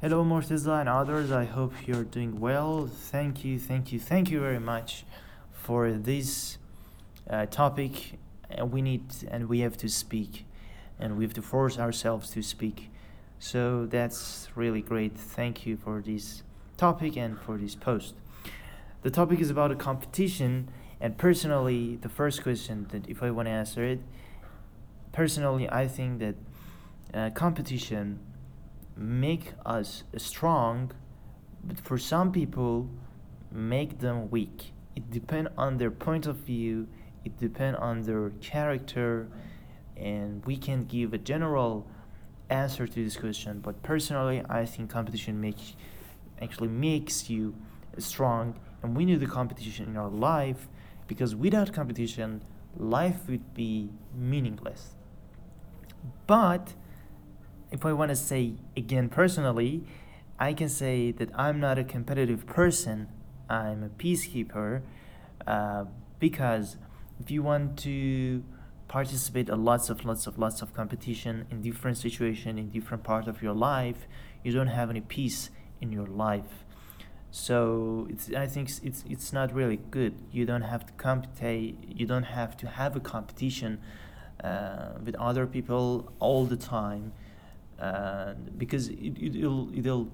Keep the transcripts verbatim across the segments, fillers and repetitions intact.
Hello, Morteza and others. I hope you're doing well. Thank you, thank you, thank you very much for this uh, topic. And we need and we have to speak, and we have to force ourselves to speak. So that's really great. Thank you for this topic and for this post. The topic is about a competition, and personally, the first question that if I want to answer it, personally, I think that uh, competition make us strong, but for some people make them weak. It depends on their point of view, it depends on their character, and we can give a general answer to this question. But personally, I think competition makes actually makes you strong, and we need the competition in our life, because without competition life would be meaningless. But if I want to say again personally, I can say that I'm not a competitive person. I'm a peacekeeper, uh, because if you want to participate in lots of lots of lots of competition in different situation in different part of your life, you don't have any peace in your life. So it's I think it's it's not really good. You don't have to compete. You don't have to have a competition uh, with other people all the time, uh, because it, it'll it'll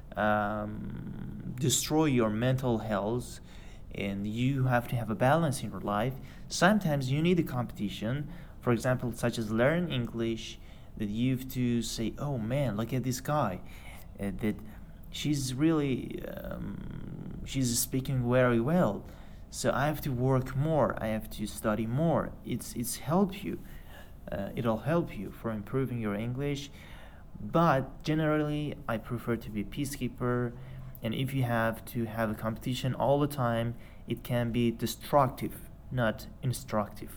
um, destroy your mental health, and you have to have a balance in your life. Sometimes you need a competition, for example, such as learn English, that you have to say, oh man, look at this guy, uh, that she's really um, she's speaking very well, so I have to work more, I have to study more. It's it's help you, uh, it'll help you for improving your English. But generally I prefer to be a peacekeeper, and if you have to have a competition all the time, it can be destructive, not instructive.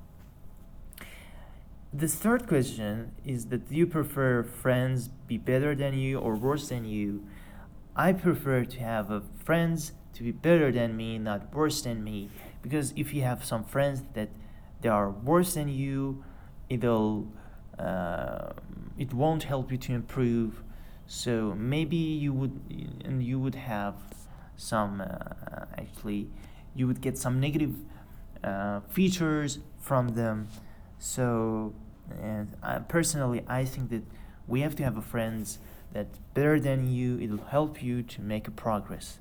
The third question is that, do you prefer friends be better than you or worse than you? I prefer to have a friends to be better than me, not worse than me. Because if you have some friends that they are worse than you, it'll uh, it won't help you to improve. So maybe you would and you would have some uh, actually you would get some negative uh, features from them. So, and I, personally, I think that we have to have a friends that better than you. It'll help you to make a progress.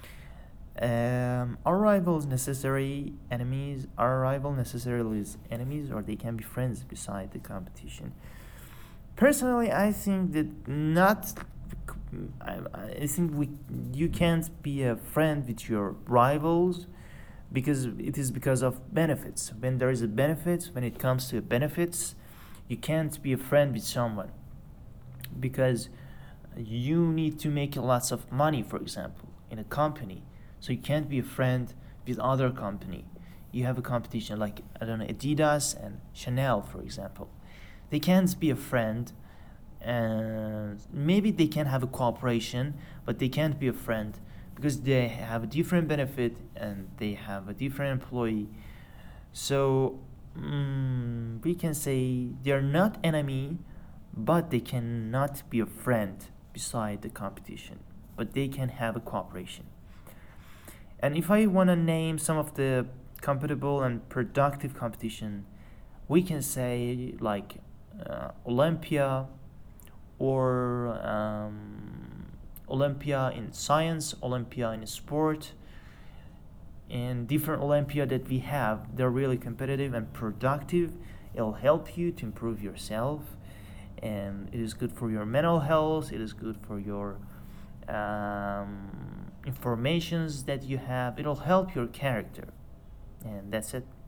Um, are rivals necessary enemies? Are rival necessarily enemies, or they can be friends beside the competition? Personally, I think that not. I, I think we you can't be a friend with your rivals, because it is because of benefits. When there is a benefit, when it comes to benefits, you can't be a friend with someone, because you need to make lots of money, for example, in a company. So you can't be a friend with other company. You have a competition like, I don't know, Adidas and Chanel, for example. They can't be a friend, and maybe they can have a cooperation, but they can't be a friend, because they have a different benefit and they have a different employee. So mm, we can say they're not enemy, but they cannot be a friend beside the competition, but they can have a cooperation. And if I want to name some of the compatible and productive competition, we can say like uh, Olympia, or um, Olympia in science, Olympia in sport, and different Olympia that we have. They're really competitive and productive. It'll help you to improve yourself, and it is good for your mental health. It is good for your um, informations that you have. It'll help your character, and that's it.